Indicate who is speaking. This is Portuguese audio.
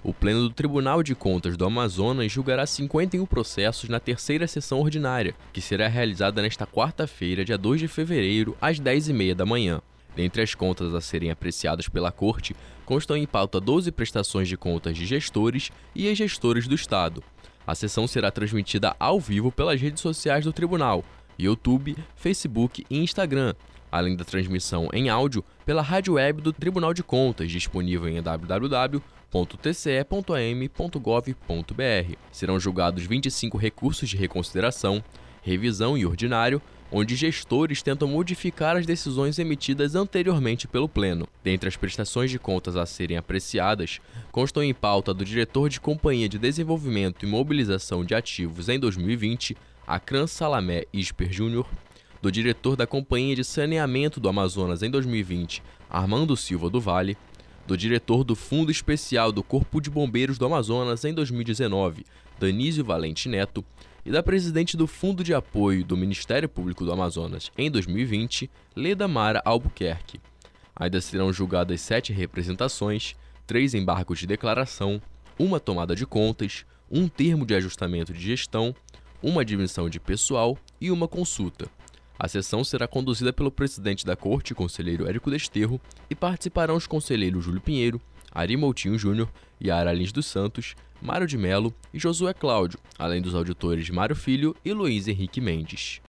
Speaker 1: O Pleno do Tribunal de Contas do Amazonas julgará 51 processos na terceira sessão ordinária, que será realizada nesta quarta-feira, dia 2 de fevereiro, às 10h30 da manhã. Dentre as contas a serem apreciadas pela Corte, constam em pauta 12 prestações de contas de gestores e ex-gestores do Estado. A sessão será transmitida ao vivo pelas redes sociais do Tribunal, YouTube, Facebook e Instagram, além da transmissão em áudio pela rádio web do Tribunal de Contas, disponível em www.tce.am.gov.br. Serão julgados 25 recursos de reconsideração, revisão e ordinário, onde gestores tentam modificar as decisões emitidas anteriormente pelo Pleno. Dentre as prestações de contas a serem apreciadas, constam em pauta do diretor de Companhia de Desenvolvimento e Mobilização de Ativos em 2020, Acran Salamé Isper Júnior, do diretor da Companhia de Saneamento do Amazonas em 2020, Armando Silva do Vale, do diretor do Fundo Especial do Corpo de Bombeiros do Amazonas em 2019, Danísio Valente Neto, e da presidente do Fundo de Apoio do Ministério Público do Amazonas em 2020, Leda Mara Albuquerque. Ainda serão julgadas 7 representações, 3 embargos de declaração, 1 tomada de contas, 1 termo de ajustamento de gestão, 1 admissão de pessoal e 1 consulta. A sessão será conduzida pelo presidente da Corte, conselheiro Érico Desterro, e participarão os conselheiros Júlio Pinheiro, Ari Moutinho Júnior, Yara Lins dos Santos, Mário de Melo e Josué Cláudio, além dos auditores Mário Filho e Luiz Henrique Mendes.